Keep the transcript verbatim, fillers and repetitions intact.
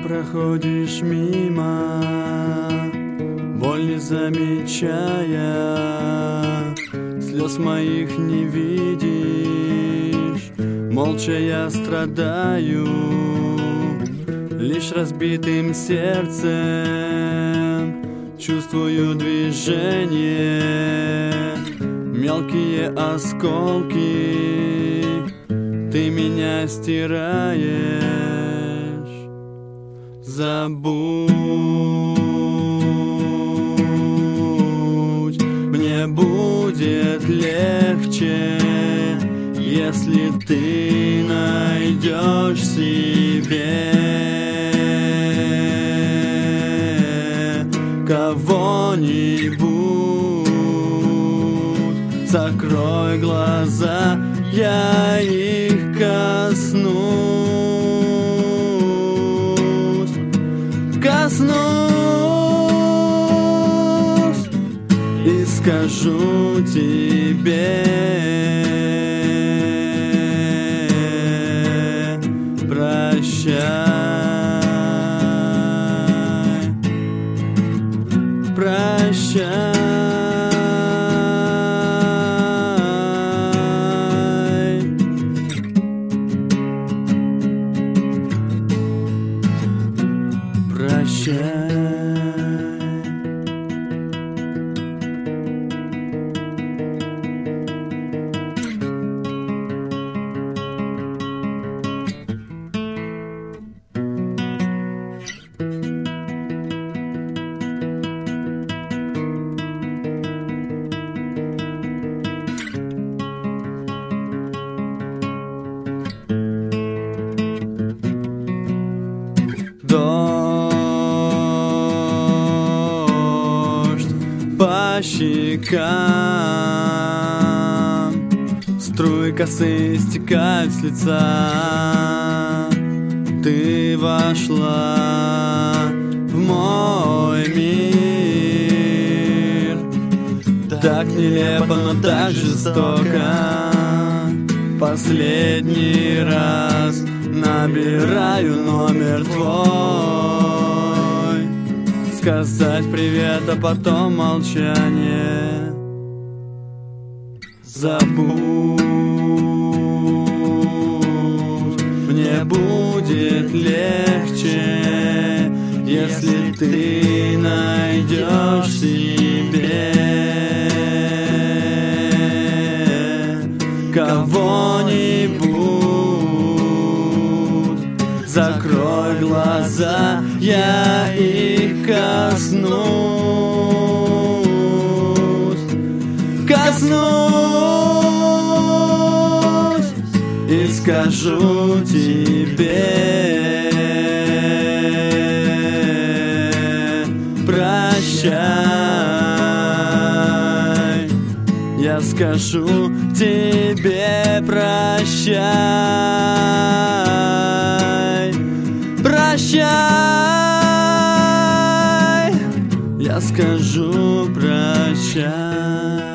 проходишь мимо, боль не замечая, слез моих не видишь. Молча я страдаю, лишь разбитым сердцем чувствую движение, мелкие осколки, ты меня стираешь. Забудь, мне будет легче, если ты найдешь себе кого-нибудь. Закрой глаза, я их коснусь. Коснусь и скажу тебе прощай, прощай. Дождь по щекам, струи косы стекают с лица. Ты вошла в мой мир, так нелепо, но так жестоко. Последний раз набираю номер твой, сказать привет, а потом молчание. Забудь, мне будет легче, если ты найдешь себе кого-нибудь. Закрой глаза, я их коснусь. Коснусь и скажу тебе прощай. Я скажу тебе прощай, прощай. Я скажу прощай.